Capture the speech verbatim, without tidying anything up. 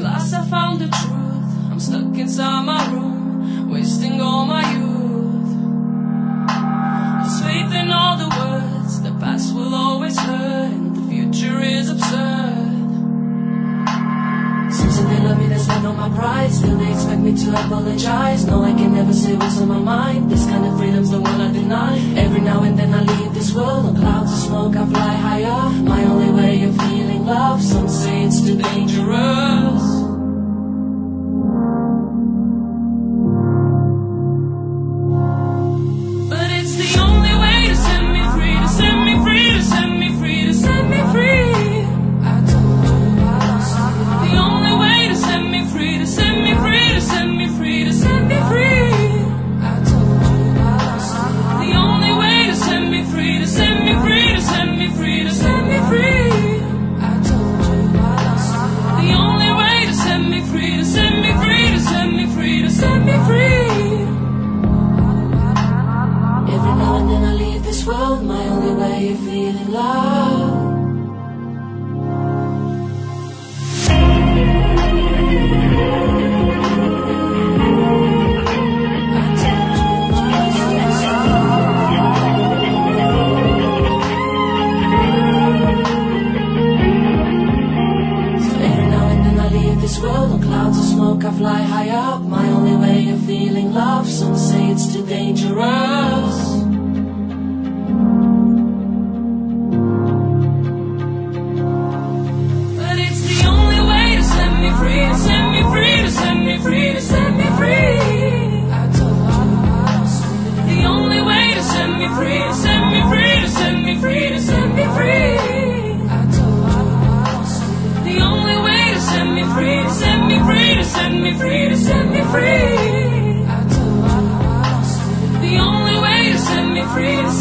last I found the truth. I'm stuck inside my room, wasting all my youth. Lost faith in all the words, the past will always hurt, and the future is absurd. Seems that they love me, that's not on my pride. Still they expect me to apologize. No, I can never say what's on my mind. This kind of freedom's the one I deny. Every now and then I leave this world on clouds of smoke, I fly higher. My only way of feeling love, some say it's too dangerous. But it's the only way to set me free, to set me free, to set me free, to set me free. I told you I lost you. The only way to set me free, to set me free, to set me free, to set me free. I told you I lost you. The only way to set me free, to set me free, to set me free, to set me free. I told you I lost you. The only way to set me free, to set me free, to set me free, to set me free. Every now and then I leave this world, my only way of feeling love. This world on clouds of smoke, I fly high up. My only way of feeling love, some say it's too dangerous. But it's the only way to set me free, to set me free, to set me free, to set me free. I told you I lost you. The only way to set me free, to set me free, to set me free, to set me free. I told you I lost you. The only way to set me free, to set me free, to set me free, to set me free. I told you I lost you. The only way to set me free.